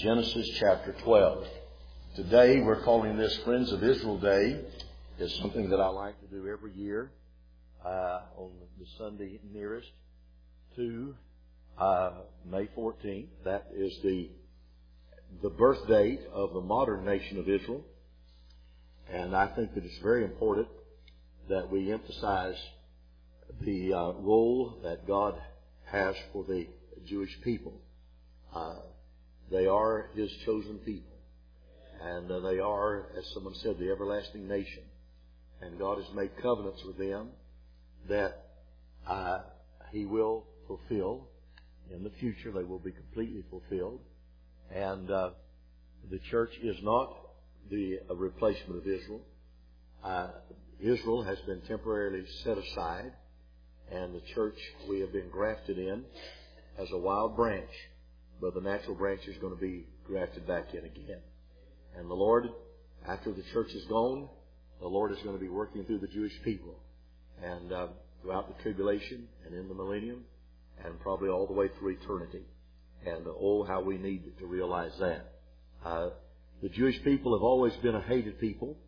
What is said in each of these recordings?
Genesis chapter 12. Today we're calling this Friends of Israel Day. It's something that I like to do every year on the Sunday nearest to May 14th. That is the birth date of the modern nation of Israel. And I think that it's very important that we emphasize the role that God has for the Jewish people. They are His chosen people. And they are, as someone said, the everlasting nation. And God has made covenants with them that He will fulfill. In the future, they will be completely fulfilled. And the church is not the replacement of Israel. Israel has been temporarily set aside. And the church, we have been grafted in as a wild branch. But the natural branch is going to be grafted back in again. And the Lord, after the church is gone, the Lord is going to be working through the Jewish people. And throughout the tribulation and in the millennium, and probably all the way through eternity. And oh, how we need to realize that. The Jewish people have always been a hated people.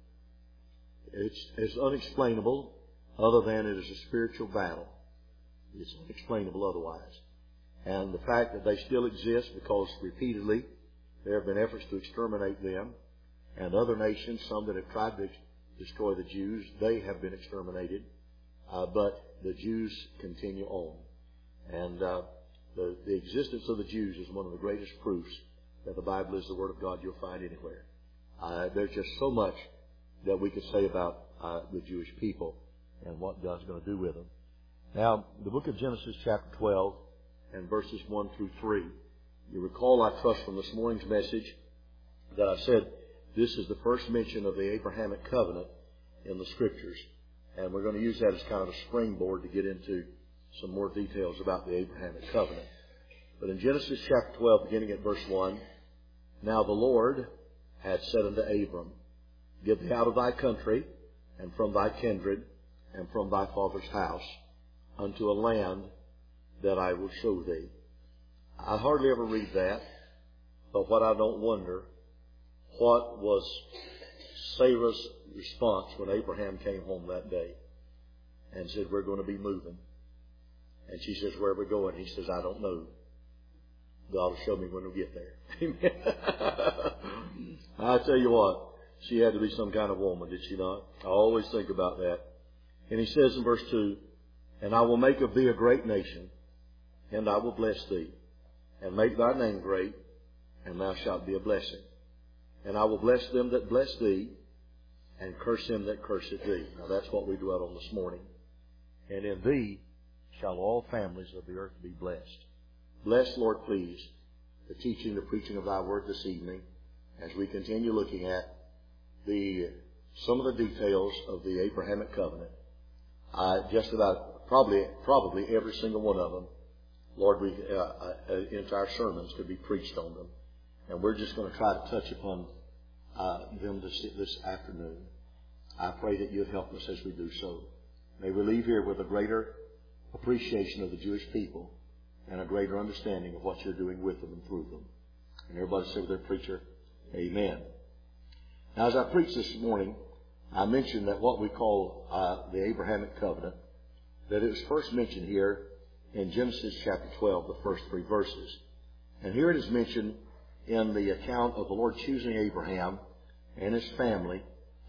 It's unexplainable, other than it is a spiritual battle. It's unexplainable otherwise. And the fact that they still exist because repeatedly there have been efforts to exterminate them, and other nations, some that have tried to destroy the Jews, they have been exterminated, but the Jews continue on. And the existence of the Jews is one of the greatest proofs that the Bible is the Word of God you'll find anywhere. There's just so much that we could say about the Jewish people and what God's going to do with them. Now, the book of Genesis chapter 12 and verses 1 through 3. You recall, I trust, from this morning's message that I said this is the first mention of the Abrahamic covenant in the Scriptures. And we're going to use that as kind of a springboard to get into some more details about the Abrahamic covenant. But in Genesis chapter 12, beginning at verse 1, Now the Lord had said unto Abram, Get thee out of thy country, and from thy kindred, and from thy father's house, unto a land that I will show thee. I hardly ever read that, but what I don't wonder, what was Sarah's response when Abraham came home that day and said, We're going to be moving. And she says, Where are we going? He says, I don't know. God will show me when we get there. Amen. I tell you what, she had to be some kind of woman, did she not? I always think about that. And he says in verse 2, And I will make of thee a great nation, and I will bless thee, and make thy name great, and thou shalt be a blessing. And I will bless them that bless thee, and curse him that curseth thee. Now that's what we dwell on this morning. And in thee shall all families of the earth be blessed. Bless, Lord, please, the teaching, the preaching of thy word this evening, as we continue looking at some of the details of the Abrahamic covenant. Just about probably every single one of them. Lord, entire sermons could be preached on them. And we're just going to try to touch upon them this afternoon. I pray that you'd help us as we do so. May we leave here with a greater appreciation of the Jewish people and a greater understanding of what you're doing with them and through them. And everybody say with their preacher, Amen. Now, as I preached this morning, I mentioned that what we call the Abrahamic covenant, that it was first mentioned here in Genesis chapter 12, the first 3 verses. And here it is mentioned in the account of the Lord choosing Abraham and his family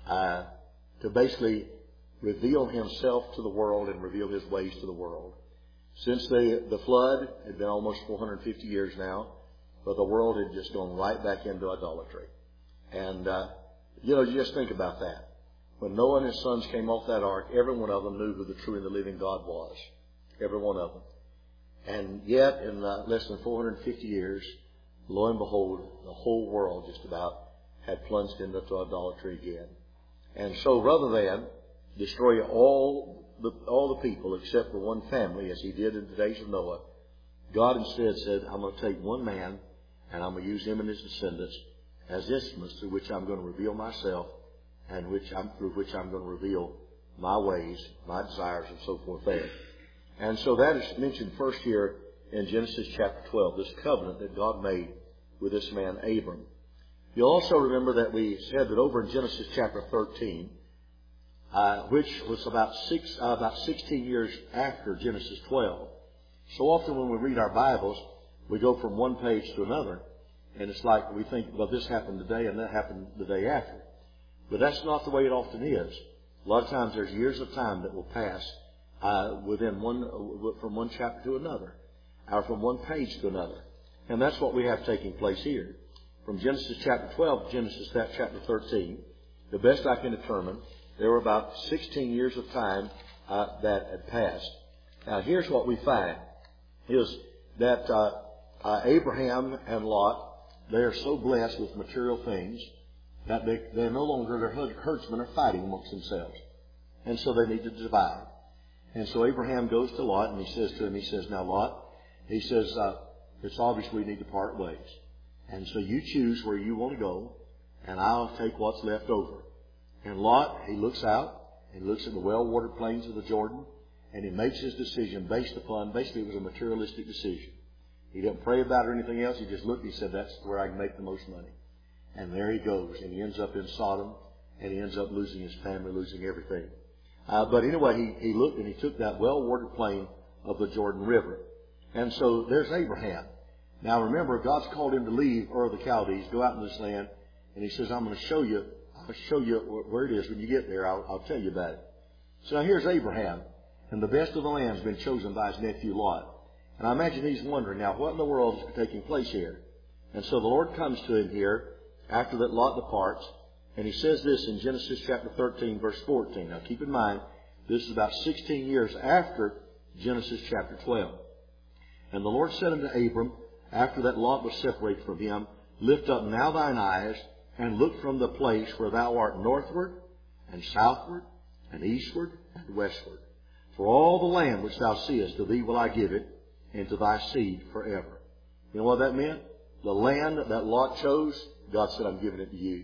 to basically reveal Himself to the world and reveal His ways to the world. Since the flood, it had been almost 450 years now, but the world had just gone right back into idolatry. And, you just think about that. When Noah and his sons came off that ark, every one of them knew who the true and the living God was. Every one of them. And yet, in less than 450 years, lo and behold, the whole world just about had plunged into idolatry again. And so rather than destroy all the people except for one family, as He did in the days of Noah, God instead said, I'm going to take one man, and I'm going to use him and his descendants as instruments through which I'm going to reveal myself, and through which I'm going to reveal my ways, my desires, and so forth there. And so that is mentioned first here in Genesis chapter 12, this covenant that God made with this man Abram. You'll also remember that we said that over in Genesis chapter 13, which was about 16 years after Genesis 12. So often when we read our Bibles, we go from one page to another, and it's like we think, well, this happened today and that happened the day after. But that's not the way it often is. A lot of times there's years of time that will pass from one chapter to another, or from one page to another. And that's what we have taking place here. From Genesis chapter 12 to Genesis chapter 13, the best I can determine, there were about 16 years of time that had passed. Now here's what we find, is that Abraham and Lot, they are so blessed with material things that they're no longer, their herdsmen are fighting amongst themselves. And so they need to divide. And so Abraham goes to Lot and he says to him, he says, now Lot, he says, it's obvious we need to part ways. And so you choose where you want to go, and I'll take what's left over. And Lot, he looks out, and he looks at the well-watered plains of the Jordan, and he makes his decision based upon, basically it was a materialistic decision. He didn't pray about it or anything else. He just looked and he said, that's where I can make the most money. And there he goes, and he ends up in Sodom, and he ends up losing his family, losing everything. But anyway, he looked and he took that well-watered plain of the Jordan River. And so there's Abraham. Now remember, God's called him to leave Ur of the Chaldees, go out in this land, and he says, I'm going to show you where it is. When you get there, I'll tell you about it. So now here's Abraham, and the best of the land's been chosen by his nephew Lot. And I imagine he's wondering, now what in the world is taking place here? And so the Lord comes to him here after that Lot departs, and he says this in Genesis chapter 13, verse 14. Now keep in mind, this is about 16 years after Genesis chapter 12. And the Lord said unto Abram, after that Lot was separated from him, lift up now thine eyes, and look from the place where thou art northward, and southward, and eastward, and westward. For all the land which thou seest, to thee will I give it, and to thy seed forever. You know what that meant? The land that Lot chose, God said, I'm giving it to you.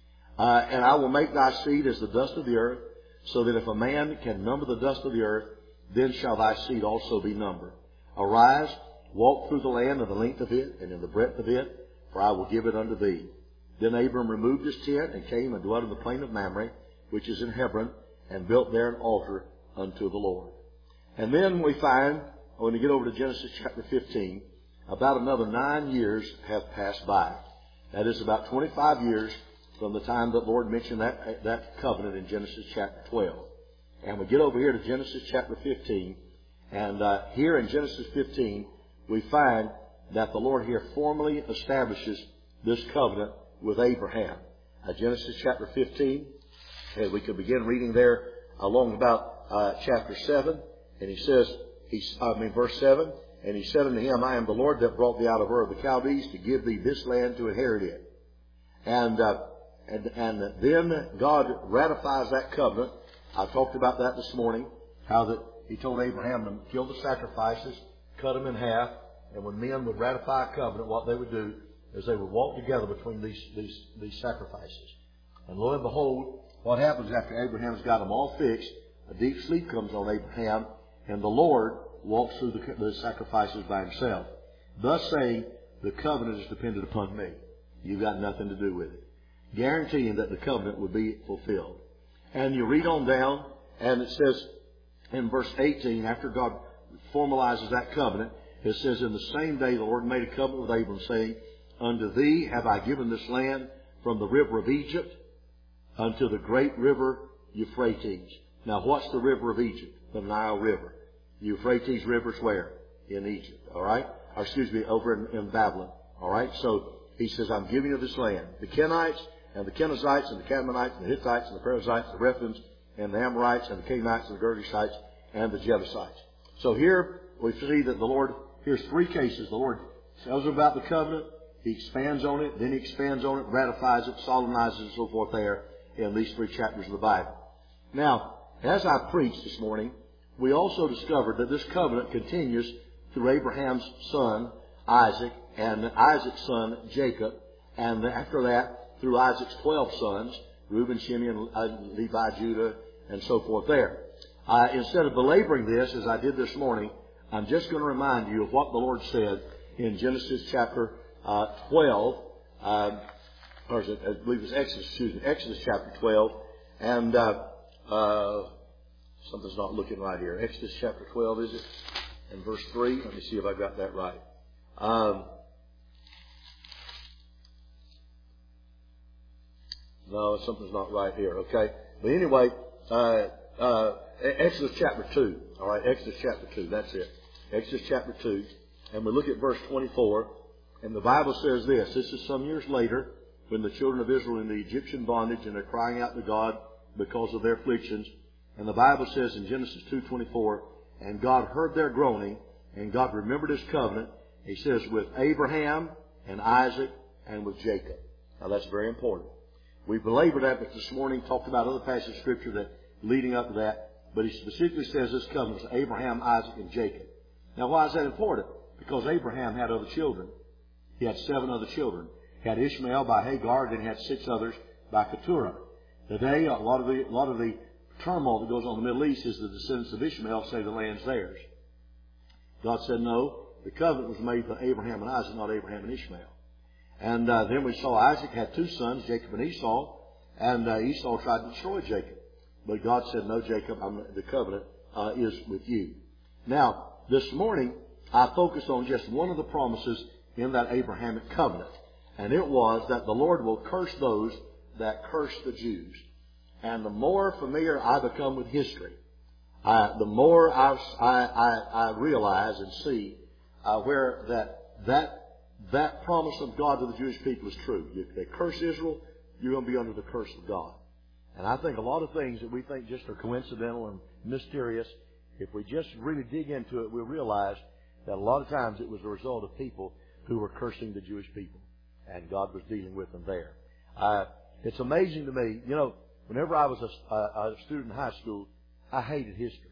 And I will make thy seed as the dust of the earth, so that if a man can number the dust of the earth, then shall thy seed also be numbered. Arise, walk through the land in the length of it, and in the breadth of it, for I will give it unto thee. Then Abram removed his tent, and came and dwelt in the plain of Mamre, which is in Hebron, and built there an altar unto the Lord. And then we find, when we get over to Genesis chapter 15, about another 9 years have passed by. That is about 25 years from the time that the Lord mentioned that covenant in Genesis chapter 12. And we get over here to Genesis chapter 15. And here in Genesis 15, we find that the Lord here formally establishes this covenant with Abraham. Genesis chapter 15, and we can begin reading there along about chapter 7. And he says, verse 7, and he said unto him, I am the Lord that brought thee out of Ur of the Chaldees to give thee this land to inherit it. And then God ratifies that covenant. I talked about that this morning, how that he told Abraham to kill the sacrifices, cut them in half, and when men would ratify a covenant, what they would do is they would walk together between these sacrifices. And lo and behold, what happens after Abraham's got them all fixed, a deep sleep comes on Abraham, and the Lord walks through the sacrifices by himself, thus saying, the covenant is dependent upon me. You've got nothing to do with it. Guaranteeing that the covenant would be fulfilled. And you read on down, and it says in verse 18, after God formalizes that covenant, it says, in the same day the Lord made a covenant with Abram, saying, unto thee have I given this land from the river of Egypt unto the great river Euphrates. Now what's the river of Egypt? The Nile River. The Euphrates River's where? In Egypt. All right? Or excuse me, over in Babylon. All right? So he says, I'm giving you this land. The Kenites and the Kenizzites and the Canaanites and the Hittites and the Perizzites, the Rephaims and the Amorites and the Canaanites and the Girgashites and the Jebusites. So here we see that the Lord, here's 3 cases. The Lord tells about the covenant. He expands on it. Then he expands on it, ratifies it, solemnizes it, and so forth there in these 3 chapters of the Bible. Now, as I preached this morning, we also discovered that this covenant continues through Abraham's son, Isaac, and Isaac's son, Jacob, and after that, through Isaac's 12 sons, Reuben, Simeon, Levi, Judah, and so forth there. Instead of belaboring this, as I did this morning, I'm just going to remind you of what the Lord said in Genesis chapter 12, or is it, I believe it's Exodus chapter 12, and something's not looking right here. Exodus chapter 12, is it? And verse 3. Let me see if I got that right. No, something's not right here. Okay. But anyway, Exodus chapter 2. All right, Exodus chapter 2. That's it. Exodus chapter 2. And we look at verse 24. And the Bible says this. This is some years later when the children of Israel are in the Egyptian bondage and they're crying out to God because of their afflictions. And the Bible says in Genesis 2:24, and God heard their groaning, and God remembered His covenant. He says, with Abraham and Isaac and with Jacob. Now that's very important. We belabored that this morning, talked about other passages of Scripture that leading up to that. But He specifically says this covenant was Abraham, Isaac, and Jacob. Now why is that important? Because Abraham had other children. He had 7 other children. He had Ishmael by Hagar, then he had 6 others by Keturah. Today, a lot of the turmoil that goes on in the Middle East is the descendants of Ishmael say the land's theirs. God said no. The covenant was made for Abraham and Isaac, not Abraham and Ishmael. And then we saw Isaac had 2 sons, Jacob and Esau. And Esau tried to destroy Jacob. But God said, no, Jacob, the covenant is with you. Now, this morning, I focused on just one of the promises in that Abrahamic covenant. And it was that the Lord will curse those that curse the Jews. And the more familiar I become with history, the more I realize and see where that promise of God to the Jewish people is true. If they curse Israel, you're going to be under the curse of God. And I think a lot of things that we think just are coincidental and mysterious, if we just really dig into it, we'll realize that a lot of times it was a result of people who were cursing the Jewish people. And God was dealing with them there. It's amazing to me, whenever I was a student in high school, I hated history.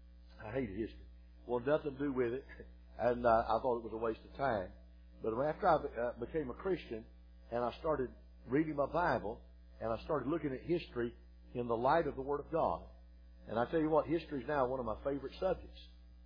Well, nothing to do with it, and I thought it was a waste of time. But after I became a Christian, and I started reading my Bible, and I started looking at history in the light of the Word of God. And I tell you what, history is now one of my favorite subjects.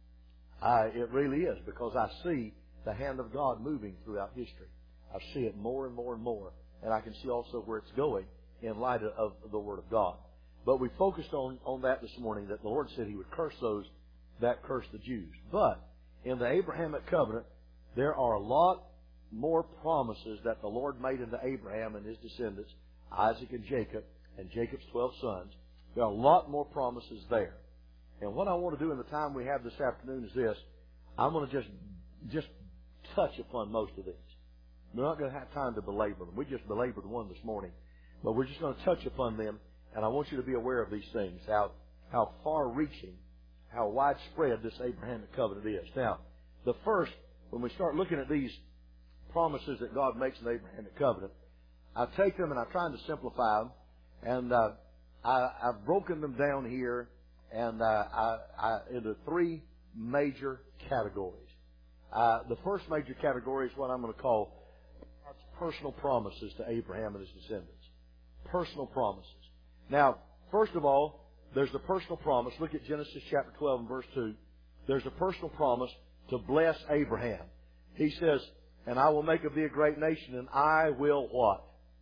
It really is, because I see the hand of God moving throughout history. I see it more and more and more. And I can see also where it's going in light of the Word of God. But we focused on that this morning, that the Lord said He would curse those that curse the Jews. But in the Abrahamic covenant, there are a lot more promises that the Lord made unto Abraham and his descendants, Isaac and Jacob's 12 sons. There are a lot more promises there. And what I want to do in the time we have this afternoon is this. I'm going to just touch upon most of these. We're not going to have time to belabor them. We just belabored one this morning. But we're just going to touch upon them. And I want you to be aware of these things, how far-reaching, how widespread this Abrahamic covenant is. Now, the first, when we start looking at these promises that God makes in the Abrahamic covenant, I take them and I'm trying to simplify them. And I've broken them down here and into 3 major categories. The first major category is what I'm going to call God's personal promises to Abraham and his descendants. Personal promises. Now, first of all, there's the personal promise. Look at Genesis chapter 12 and verse 2. There's a personal promise to bless Abraham. He says, and I will make of thee a great nation, and I will what?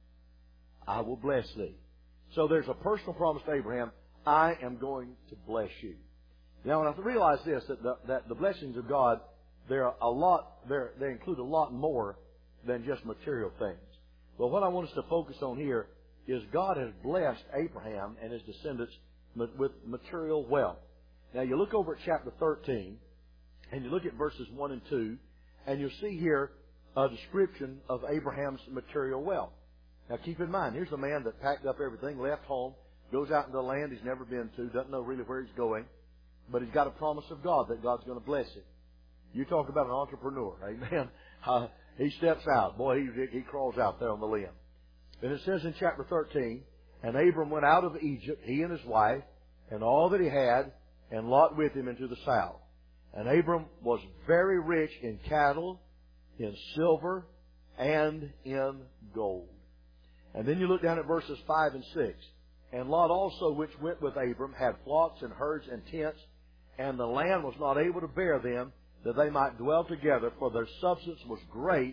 I will bless thee. So there's a personal promise to Abraham. I am going to bless you. Now, when I realize this, that the blessings of God, they include a lot more than just material things. But what I want us to focus on here is God has blessed Abraham and his descendants with material wealth. Now, you look over at chapter 13, and you look at verses 1 and 2, and you'll see here a description of Abraham's material wealth. Now, keep in mind, here's a man that packed up everything, left home, goes out into a land he's never been to, doesn't know really where he's going, but he's got a promise of God that God's going to bless him. You talk about an entrepreneur, amen. He steps out. Boy, he crawls out there on the limb. And it says in chapter 13, and Abram went out of Egypt, he and his wife, and all that he had, and Lot with him into the south. And Abram was very rich in cattle, in silver, and in gold. And then you look down at verses 5 and 6. And Lot also, which went with Abram, had flocks and herds and tents, and the land was not able to bear them, that they might dwell together, for their substance was great,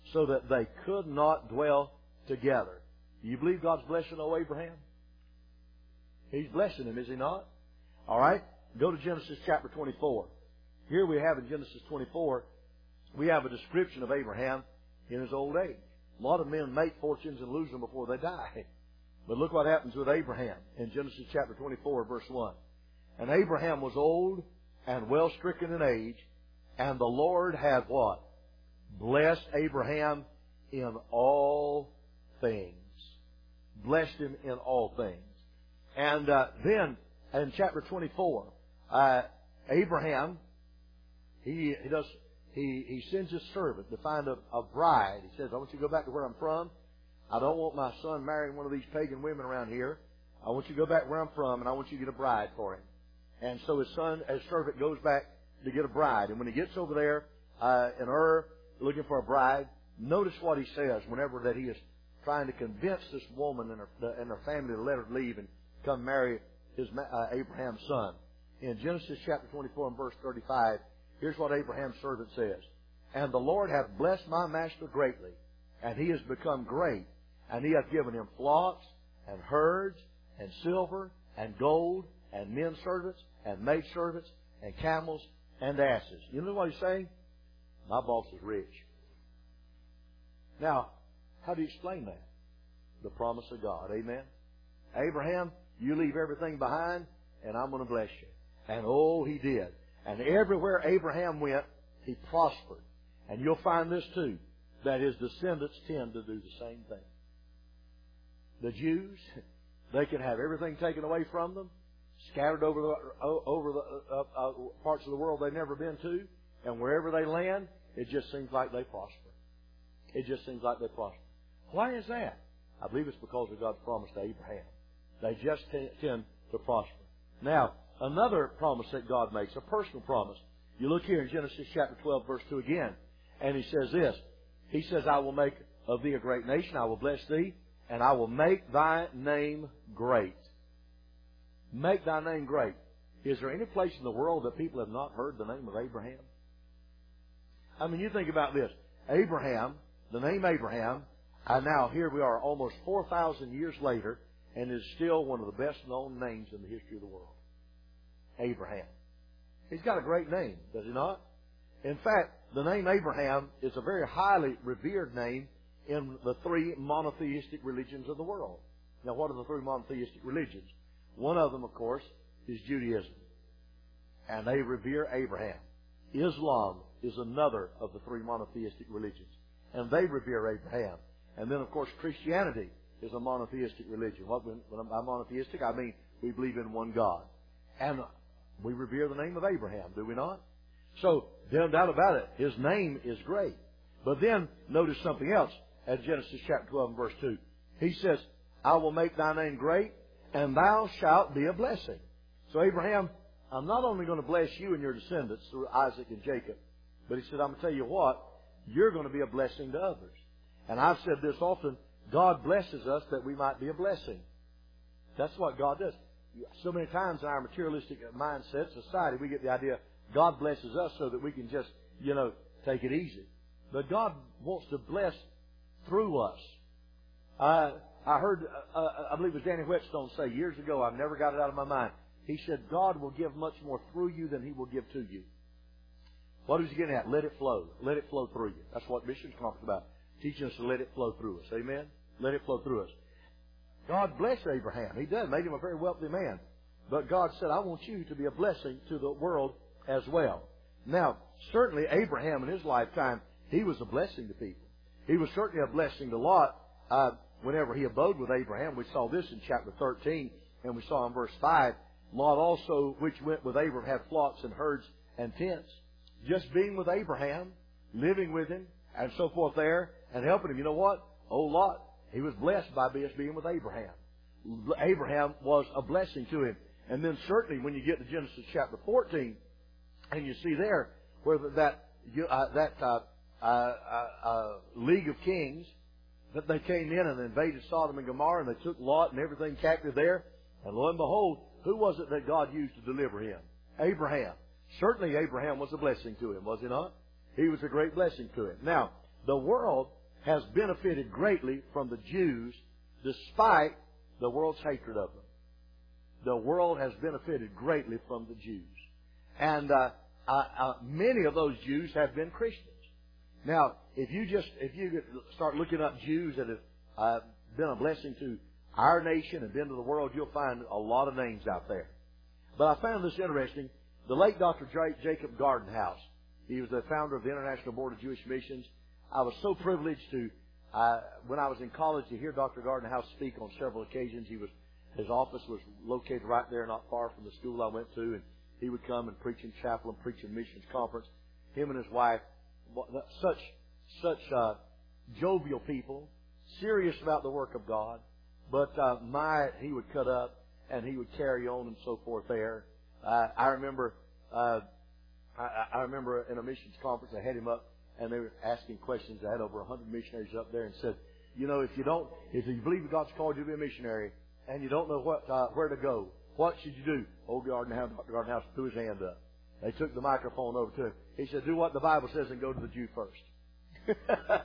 so that they could not dwell together. Do you believe God's blessing old Abraham? He's blessing him, is He not? All right. Go to Genesis chapter 24. Here we have in Genesis 24, we have a description of Abraham in his old age. A lot of men make fortunes and lose them before they die. But look what happens with Abraham in Genesis chapter 24, verse 1. And Abraham was old and well stricken in age, and the Lord had what? Blessed Abraham in all things. Blessed him in all things. And then in chapter 24, Abraham, he sends his servant to find a bride. He says, I want you to go back to where I'm from. I don't want my son marrying one of these pagan women around here. I want you to go back where I'm from, and I want you to get a bride for him. And so his servant goes back to get a bride. And when he gets over there in Ur, looking for a bride, notice what he says whenever that he is trying to convince this woman and her family to let her leave and come marry Abraham's son. In Genesis chapter 24 and verse 35, here's what Abraham's servant says. And the Lord hath blessed my master greatly, and he has become great, and he hath given him flocks and herds and silver and gold and men servants and maid servants and camels and asses. You know what he's saying? My boss is rich. Now, how do you explain that? The promise of God. Amen? Abraham, you leave everything behind, and I'm going to bless you. And oh, he did. And everywhere Abraham went, he prospered. And you'll find this too, that his descendants tend to do the same thing. The Jews, they can have everything taken away from them, scattered over the parts of the world they've never been to, and wherever they land, it just seems like they prosper. It just seems like they prosper. Why is that? I believe it's because of God's promise to Abraham. They just tend to prosper. Now, another promise that God makes, a personal promise. You look here in Genesis chapter 12, verse 2 again, and He says this. He says, I will make of thee a great nation, I will bless thee, and I will make thy name great. Make thy name great. Is there any place in the world that people have not heard the name of Abraham? I mean, you think about this. Abraham, the name Abraham, and now here we are almost 4,000 years later, and is still one of the best known names in the history of the world. Abraham. He's got a great name, does he not? In fact, the name Abraham is a very highly revered name in the three monotheistic religions of the world. Now, what are the three monotheistic religions? One of them, of course, is Judaism. And they revere Abraham. Islam is another of the three monotheistic religions. And they revere Abraham. And then, of course, Christianity is a monotheistic religion. When I'm monotheistic, I mean we believe in one God. And we revere the name of Abraham, do we not? So, no doubt about it, his name is great. But then, notice something else at Genesis chapter 12 and verse 2. He says, I will make thy name great, and thou shalt be a blessing. So, Abraham, I'm not only going to bless you and your descendants through Isaac and Jacob, but he said, I'm going to tell you what, you're going to be a blessing to others. And I've said this often, God blesses us that we might be a blessing. That's what God does. So many times in our materialistic mindset, society, we get the idea God blesses us so that we can just, take it easy. But God wants to bless through us. I heard, I believe it was Danny Whetstone say years ago, I've never got it out of my mind. He said, God will give much more through you than He will give to you. What is He getting at? Let it flow. Let it flow through you. That's what missions talks about. Teaching us to let it flow through us. Amen? Let it flow through us. God blessed Abraham. He did. Made him a very wealthy man. But God said, I want you to be a blessing to the world as well. Now, certainly Abraham in his lifetime, he was a blessing to people. He was certainly a blessing to Lot whenever he abode with Abraham. We saw this in chapter 13, and we saw in verse 5, Lot also, which went with Abraham, had flocks and herds and tents. Just being with Abraham, living with him, and so forth there, and helping him. You know what? Old Lot, he was blessed by being with Abraham. Abraham was a blessing to him. And then certainly when you get to Genesis chapter 14, and you see there where that league of kings, that they came in and invaded Sodom and Gomorrah, and they took Lot and everything captive there. And lo and behold, who was it that God used to deliver him? Abraham. Certainly Abraham was a blessing to him, was he not? He was a great blessing to him. Now, the world has benefited greatly from the Jews despite the world's hatred of them. The world has benefited greatly from the Jews. And many of those Jews have been Christians. Now, if you start looking up Jews that have been a blessing to our nation and been to the world, you'll find a lot of names out there. But I found this interesting. The late Dr. Jacob Gardenhouse, he was the founder of the International Board of Jewish Missions. I was so privileged to, when I was in college, to hear Dr. Gardenhouse speak on several occasions. His office was located right there, not far from the school I went to, and he would come and preach in chapel and preach in missions conference. Him and his wife, such jovial people, serious about the work of God. But he would cut up and he would carry on and so forth there. I remember in a missions conference, I had him up and they were asking questions. I had over 100 missionaries up there and said, you know, if you believe that God's called you to be a missionary and you don't know where to go, what should you do? Old Dr. Gardenhouse threw his hand up. They took the microphone over to him. He said, do what the Bible says and go to the Jew first.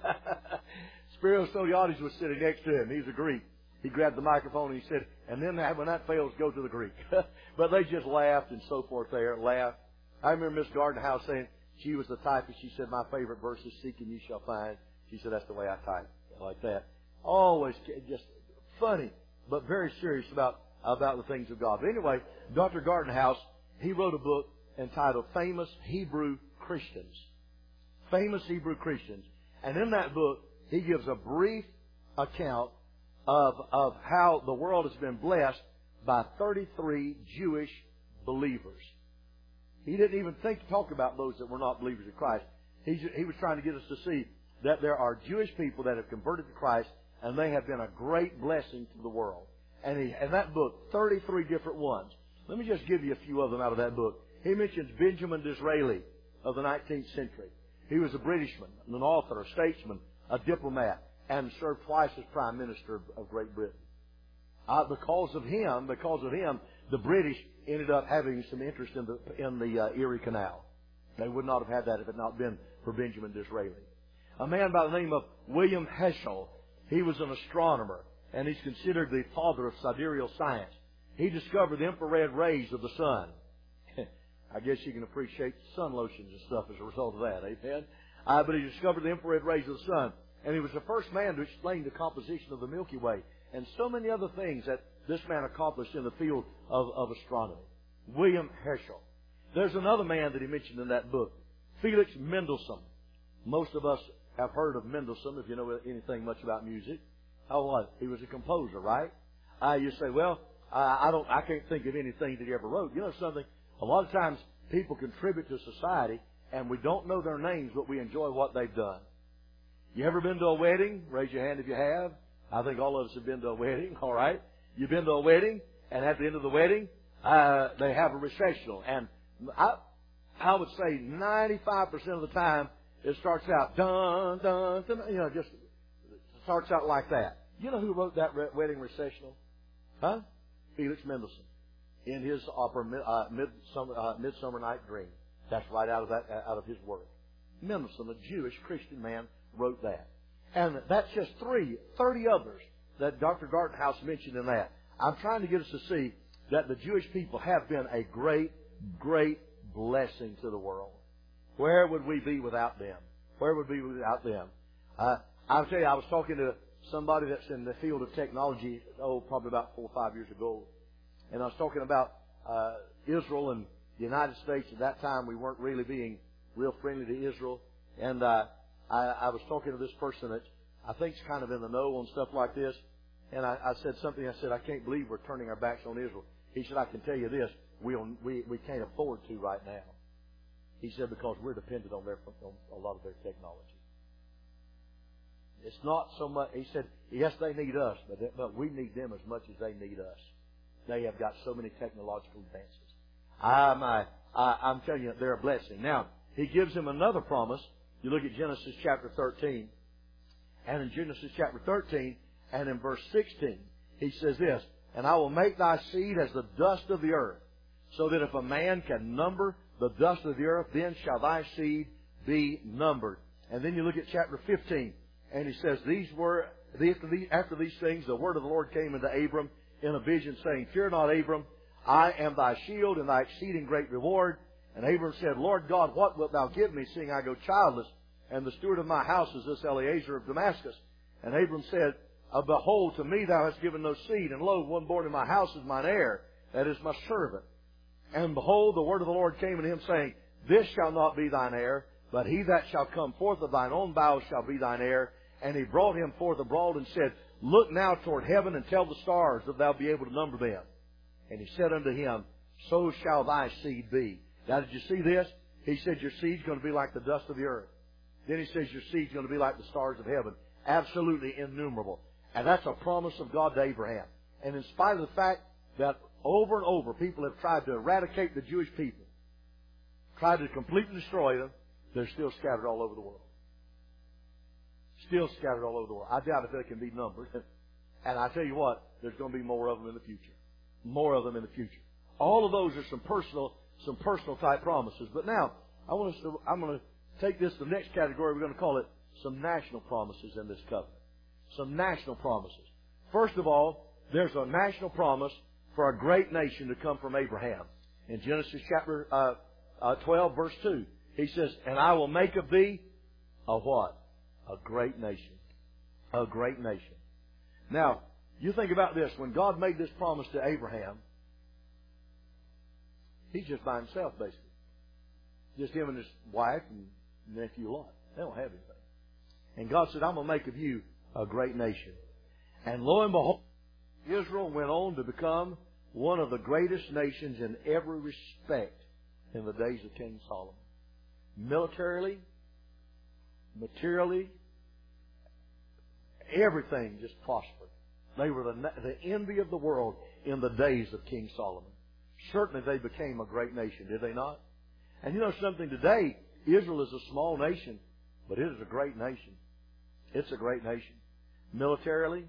Spiros Stoliades was sitting next to him. He's a Greek. He grabbed the microphone and he said, and then when that fails, go to the Greek. But they just laughed and so forth there, laughed. I remember Miss Gardenhouse saying she was the type, and she said, my favorite verse is, seek and you shall find. She said, that's the way I type, like that. Always just funny, but very serious about the things of God. But anyway, Dr. Gardenhouse, he wrote a book entitled Famous Hebrew Christians. Famous Hebrew Christians. And in that book, he gives a brief account of how the world has been blessed by 33 Jewish believers. He didn't even think to talk about those that were not believers in Christ. He was trying to get us to see that there are Jewish people that have converted to Christ, and they have been a great blessing to the world. And in that book, 33 different ones. Let me just give you a few of them out of that book. He mentions Benjamin Disraeli of the 19th century. He was a Britishman, an author, a statesman, a diplomat, and served twice as Prime Minister of Great Britain. Because of him, the British ended up having some interest in the Erie Canal. They would not have had that if it had not been for Benjamin Disraeli. A man by the name of William Herschel. He was an astronomer, and he's considered the father of sidereal science. He discovered the infrared rays of the sun. I guess you can appreciate sun lotions and stuff as a result of that, amen? But he discovered the infrared rays of the sun. And he was the first man to explain the composition of the Milky Way and so many other things that this man accomplished in the field of astronomy. William Herschel. There's another man that he mentioned in that book, Felix Mendelssohn. Most of us have heard of Mendelssohn if you know anything much about music. How was he? Was a composer, right? You say, well, I can't think of anything that he ever wrote. You know something? A lot of times people contribute to society and we don't know their names, but we enjoy what they've done. You ever been to a wedding? Raise your hand if you have. I think all of us have been to a wedding, all right? You've been to a wedding, and at the end of the wedding, they have a recessional. And I would say 95% of the time, it starts out, dun, dun, dun, just starts out like that. You know who wrote that wedding recessional? Huh? Felix Mendelssohn. In his opera, Midsummer Night Dream. That's right out of his work. Mendelssohn, a Jewish Christian man, wrote that. And that's just 30 others that Dr. Gardenhouse mentioned in that. I'm trying to get us to see that the Jewish people have been a great, great blessing to the world. Where would we be without them? Where would we be without them? I'll tell you, I was talking to somebody that's in the field of technology, probably about 4 or 5 years ago. And I was talking about Israel and the United States. At that time, we weren't really being real friendly to Israel. And I was talking to this person that I think's kind of in the know on stuff like this. And I said something. I said, I can't believe we're turning our backs on Israel. He said, I can tell you this. We can't afford to right now. He said, because we're dependent on a lot of their technology. It's not so much. He said, yes, they need us, but we need them as much as they need us. They have got so many technological advances. I'm telling you, they're a blessing. Now, he gives him another promise. You look at Genesis chapter 13. And in Genesis chapter 13 and in verse 16, he says this, and I will make thy seed as the dust of the earth, so that if a man can number the dust of the earth, then shall thy seed be numbered. And then you look at chapter 15, And he says, after these things, the word of the Lord came unto Abram in a vision, saying, Fear not, Abram, I am thy shield and thy exceeding great reward. And Abram said, Lord God, what wilt thou give me, seeing I go childless? And the steward of my house is this Eliezer of Damascus. And Abram said, Behold, to me thou hast given no seed, and lo, one born in my house is mine heir, that is my servant. And behold, the word of the Lord came unto him, saying, This shall not be thine heir, but he that shall come forth of thine own bowels shall be thine heir. And he brought him forth abroad and said, Look now toward heaven and tell the stars, that thou be able to number them. And he said unto him, So shall thy seed be. Now, did you see this? He said, Your seed's going to be like the dust of the earth. Then he says, Your seed's going to be like the stars of heaven. Absolutely innumerable. And that's a promise of God to Abraham. And in spite of the fact that over and over people have tried to eradicate the Jewish people, tried to completely destroy them, they're still scattered all over the world. Still scattered all over the world. I doubt if they can be numbered. And I tell you what, there's going to be more of them in the future. More of them in the future. All of those are some personal type promises. But now, I'm going to take this to the next category. We're going to call it some national promises in this covenant. Some national promises. First of all, there's a national promise for a great nation to come from Abraham. In Genesis chapter 12, verse 2, he says, And I will make of thee a what? A great nation. A great nation. Now, you think about this. When God made this promise to Abraham, he's just by himself, basically. Just him and his wife and nephew Lot. They don't have anything. And God said, I'm going to make of you a great nation. And lo and behold, Israel went on to become one of the greatest nations in every respect in the days of King Solomon. Militarily, materially, everything just prospered. They were the envy of the world in the days of King Solomon. Certainly they became a great nation, did they not? And you know something, today, Israel is a small nation, but it is a great nation. It's a great nation. Militarily,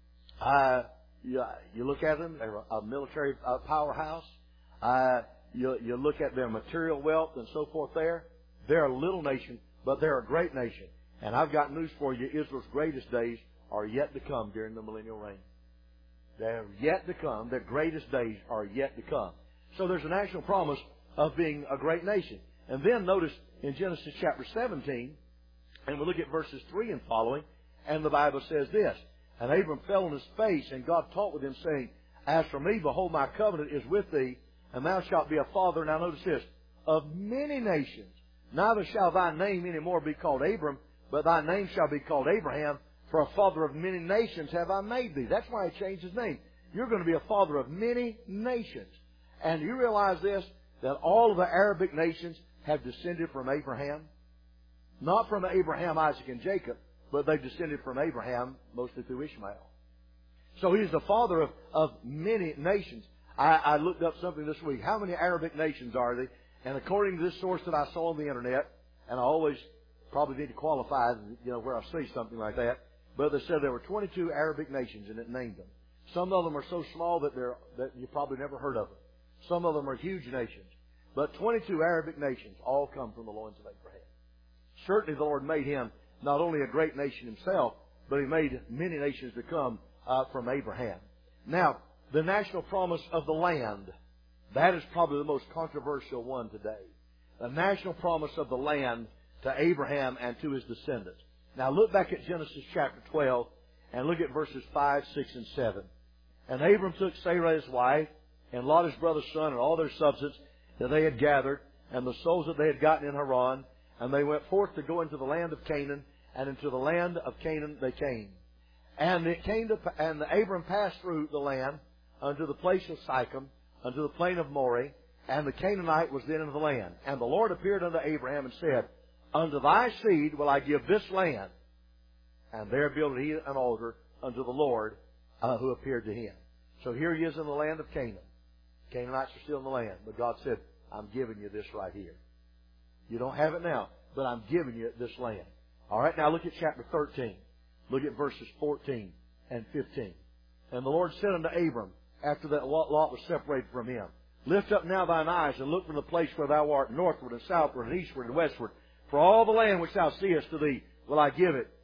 you look at them, they're a military powerhouse. You look at their material wealth and so forth there. They're a little nation, but they're a great nation. And I've got news for you. Israel's greatest days are yet to come during the millennial reign. They're yet to come. Their greatest days are yet to come. So there's a national promise of being a great nation. And then notice in Genesis chapter 17, and we'll look at verses 3 and following, and the Bible says this, And Abram fell on his face, and God talked with him, saying, As for me, behold, my covenant is with thee, and thou shalt be a father, now notice this, of many nations. Neither shall thy name any more be called Abram, but thy name shall be called Abraham, for a father of many nations have I made thee. That's why he changed his name. You're going to be a father of many nations. And you realize this, that all of the Arabic nations have descended from Abraham? Not from Abraham, Isaac, and Jacob, but they've descended from Abraham, mostly through Ishmael. So he's the father of many nations. I looked up something this week. How many Arabic nations are there? And according to this source that I saw on the internet, and I always probably need to qualify, where I see something like that, but they said there were 22 Arabic nations, and it named them. Some of them are so small that you probably never heard of them. Some of them are huge nations. But 22 Arabic nations all come from the loins of Abraham. Certainly the Lord made him not only a great nation himself, but he made many nations to come from Abraham. Now, the national promise of the land, that is probably the most controversial one today. The national promise of the land to Abraham and to his descendants. Now look back at Genesis chapter 12 and look at verses 5, 6, and 7. And Abram took Sarai his wife, and Lot his brother's son, and all their substance that they had gathered, and the souls that they had gotten in Haran, and they went forth to go into the land of Canaan, and into the land of Canaan they came. And Abram passed through the land unto the place of Sichem, unto the plain of Moreh, and the Canaanite was then in the land. And the Lord appeared unto Abraham and said, Unto thy seed will I give this land. And there builded he an altar unto the Lord who appeared to him. So here he is in the land of Canaan. Canaanites are still in the land. But God said, I'm giving you this right here. You don't have it now, but I'm giving you this land. All right, now look at chapter 13. Look at verses 14 and 15. And the Lord said unto Abram, after that Lot was separated from him, Lift up now thine eyes, and look from the place where thou art, northward and southward and eastward and westward. For all the land which thou seest to thee will I give it,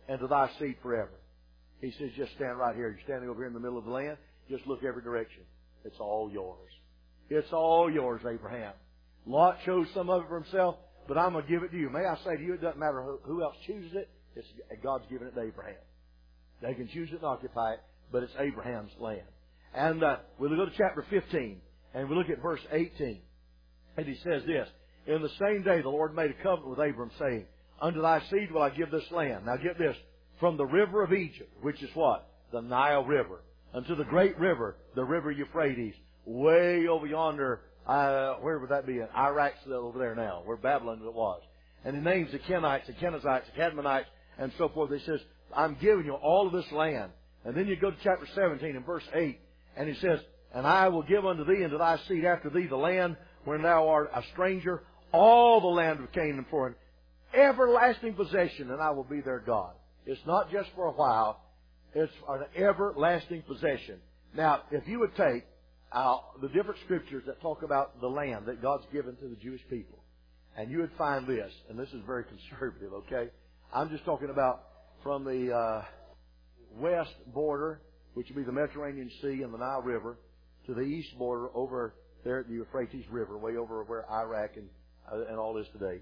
and to thy seed forever. He says, just stand right here. You're standing over here in the middle of the land. Just look every direction. It's all yours. It's all yours, Abraham. Lot chose some of it for himself, but I'm going to give it to you. May I say to you, it doesn't matter who else chooses it. God's given it to Abraham. They can choose it and occupy it, but it's Abraham's land. And we'll go to chapter 15, and we look at verse 18. And he says this, in the same day the Lord made a covenant with Abram, saying, unto thy seed will I give this land. Now get this, from the river of Egypt, which is what? The Nile River, unto the great river, the river Euphrates, way over yonder, where would that be? Iraq's over there now, where Babylon was. And he names the Kenites, the Kenizzites, the Cadmonites, and so forth. He says, I'm giving you all of this land. And then you go to chapter 17 and verse 8, and he says, and I will give unto thee and to thy seed after thee the land wherein thou art a stranger, all the land of Canaan for an everlasting possession, and I will be their God. It's not just for a while. It's an everlasting possession. Now, if you would take the different scriptures that talk about the land that God's given to the Jewish people, and you would find this, and this is very conservative, okay? I'm just talking about from the west border, which would be the Mediterranean Sea and the Nile River, to the east border over there at the Euphrates River, way over where Iraq and all is today.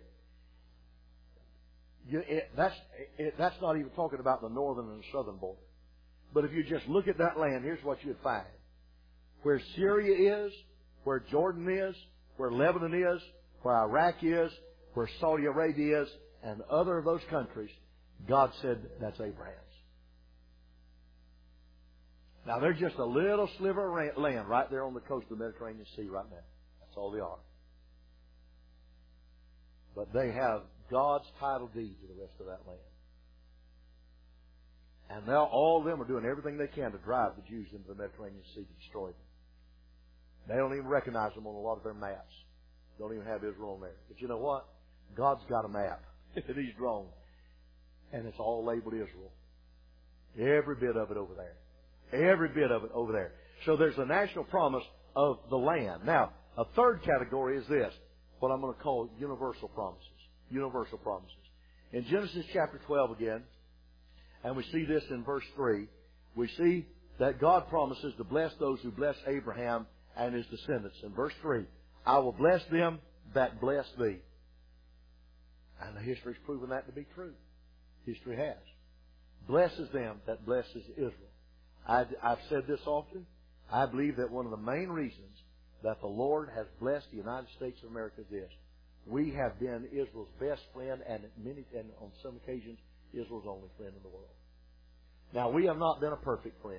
That's not even talking about the northern and southern border. But if you just look at that land, here's what you'd find. Where Syria is, where Jordan is, where Lebanon is, where Iraq is, where Saudi Arabia is, and other of those countries, God said that's Abraham's. Now, they're just a little sliver of land right there on the coast of the Mediterranean Sea right now. That's all they are. But they have God's title deed to the rest of that land. And now all of them are doing everything they can to drive the Jews into the Mediterranean Sea to destroy them. They don't even recognize them on a lot of their maps. Don't even have Israel on there. But you know what? God's got a map that He's drawn. And it's all labeled Israel. Every bit of it over there. Every bit of it over there. So there's a national promise of the land. Now, a third category is this, what I'm going to call universal promises. Universal promises. In Genesis chapter 12 again, and we see this in verse 3, we see that God promises to bless those who bless Abraham and his descendants. In verse 3, I will bless them that bless thee. And the history's proven that to be true. History has. Blesses them that blesses Israel. I've said this often. I believe that one of the main reasons that the Lord has blessed the United States of America is this. We have been Israel's best friend, and on some occasions, Israel's only friend in the world. Now, we have not been a perfect friend.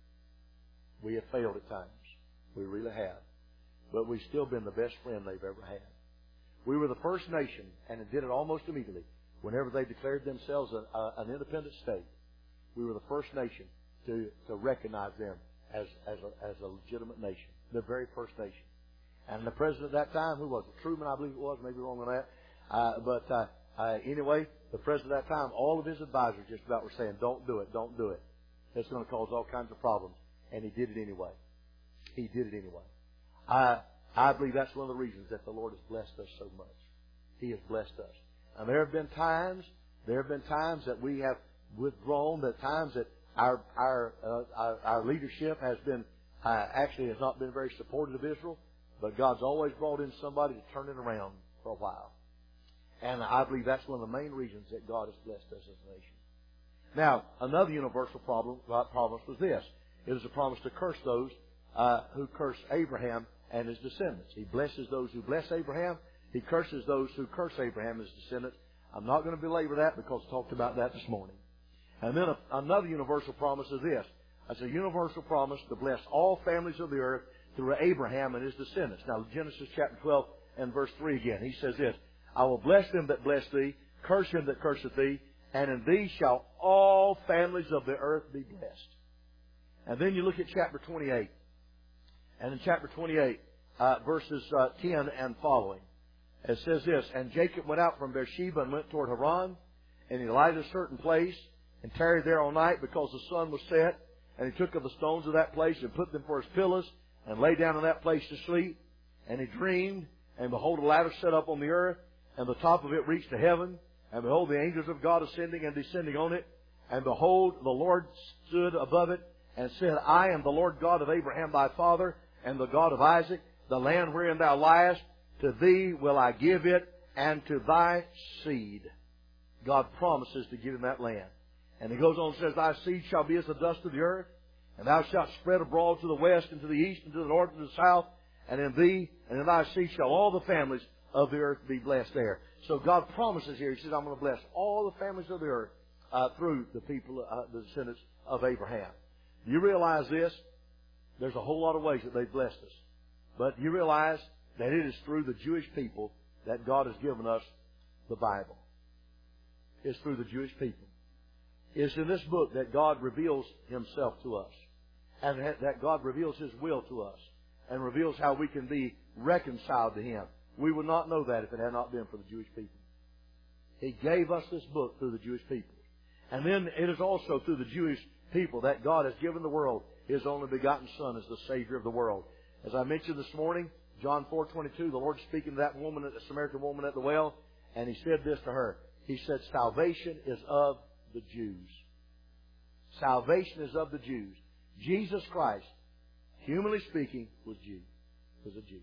We have failed at times. We really have. But we've still been the best friend they've ever had. We were the first nation, and it did it almost immediately. Whenever they declared themselves an independent state, we were the first nation to recognize them as a legitimate nation. The very first nation. And the president at that time, who was it? Truman, I believe it was. Maybe wrong on that. Anyway, the president at that time, all of his advisors just about were saying, don't do it, don't do it. It's going to cause all kinds of problems. And he did it anyway. He did it anyway. I believe that's one of the reasons that the Lord has blessed us so much. He has blessed us. And there have been times that we have withdrawn, that times that our leadership has been, actually has not been very supportive of Israel, but God's always brought in somebody to turn it around for a while. And I believe that's one of the main reasons that God has blessed us as a nation. Now, another universal promise was this. It was a promise to curse those who curse Abraham and his descendants. He blesses those who bless Abraham. He curses those who curse Abraham and his descendants. I'm not going to belabor that because I talked about that this morning. And then another universal promise is this. It's a universal promise to bless all families of the earth through Abraham and his descendants. Now, Genesis chapter 12 and verse 3 again. He says this, I will bless them that bless thee, curse him that curseth thee, and in thee shall all families of the earth be blessed. And then you look at chapter 28. And in chapter 28, verses 10 and following, it says this, and Jacob went out from Beersheba and went toward Haran, and he lighted a certain place, and tarried there all night because the sun was set. And he took of the stones of that place and put them for his pillows, and lay down in that place to sleep. And he dreamed, and behold, a ladder set up on the earth, and the top of it reached to heaven. And behold, the angels of God ascending and descending on it. And behold, the Lord stood above it and said, I am the Lord God of Abraham thy father, and the God of Isaac. The land wherein thou liest, to thee will I give it, and to thy seed. God promises to give him that land. And he goes on and says, thy seed shall be as the dust of the earth, and thou shalt spread abroad to the west, and to the east, and to the north, and to the south. And in thee and in thy seed shall all the families of the earth be blessed there. So God promises here, he says, I'm going to bless all the families of the earth through the people, the descendants of Abraham. Do you realize this? There's a whole lot of ways that they've blessed us. But you realize that it is through the Jewish people that God has given us the Bible. It's through the Jewish people. It's in this book that God reveals himself to us. And that God reveals his will to us. And reveals how we can be reconciled to him. We would not know that if it had not been for the Jewish people. He gave us this book through the Jewish people. And then it is also through the Jewish people that God has given the world his only begotten Son as the Savior of the world. As I mentioned this morning, John 4:22, the Lord speaking to that woman, the Samaritan woman at the well, and he said this to her. He said, salvation is of the Jews. Salvation is of the Jews. Jesus Christ, humanly speaking, was a Jew.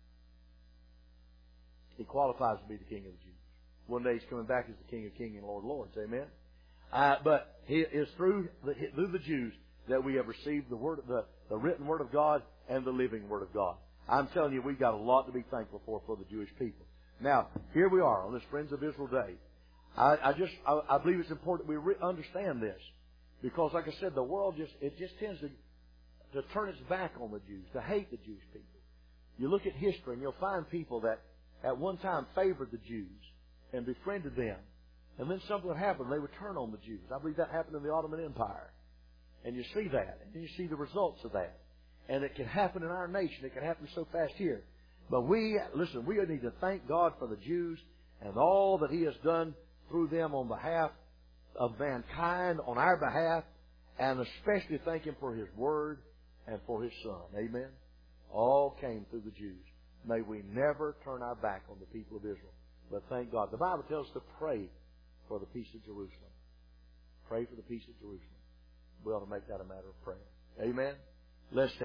He qualifies to be the King of the Jews. One day he's coming back as the King of Kings and Lord of Lords. Amen? But it is through the Jews that we have received the written Word of God and the living Word of God. I'm telling you, we've got a lot to be thankful for the Jewish people. Now, here we are on this Friends of Israel Day. I believe it's important we understand this. Because, like I said, the world just tends to turn its back on the Jews, to hate the Jewish people. You look at history and you'll find people that at one time favored the Jews and befriended them. And then something would happen, they would turn on the Jews. I believe that happened in the Ottoman Empire. And you see that, and you see the results of that. And it can happen in our nation. It can happen so fast here. But we need to thank God for the Jews and all that he has done through them on behalf of mankind, on our behalf, and especially thank him for his Word and for his Son. Amen? All came through the Jews. May we never turn our back on the people of Israel. But thank God. The Bible tells us to pray for the peace of Jerusalem. Pray for the peace of Jerusalem. We ought to make that a matter of prayer. Amen? Let's